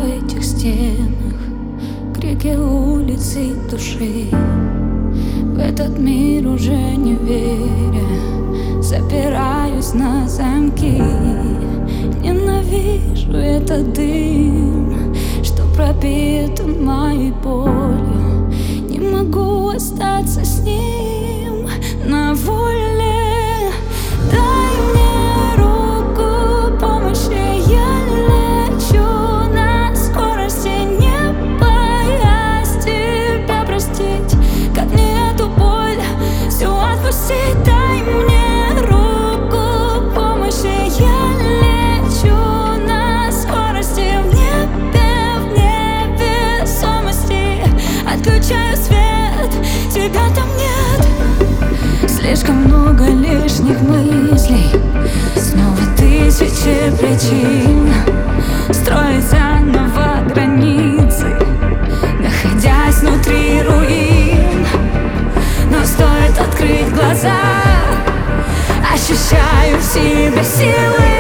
этих стенах, крики улицы души. В этот мир уже не веря, запираюсь на замки. Ненавижу этот дым, что пропит моей болью. Не могу остаться с ним на воле. Дай мне руку помощи, я лечу на скорости, не боясь тебя простить. Как мне эту боль всю отпустить? Дай мне руку помощи, я лечу на скорости, в невесомости. Отключаю свет, тебя там нет. Слишком много лишних мыслей, снова тысячи причин строить заново границы, находясь внутри руин. Но стоит открыть глаза, ощущаю в себе силы.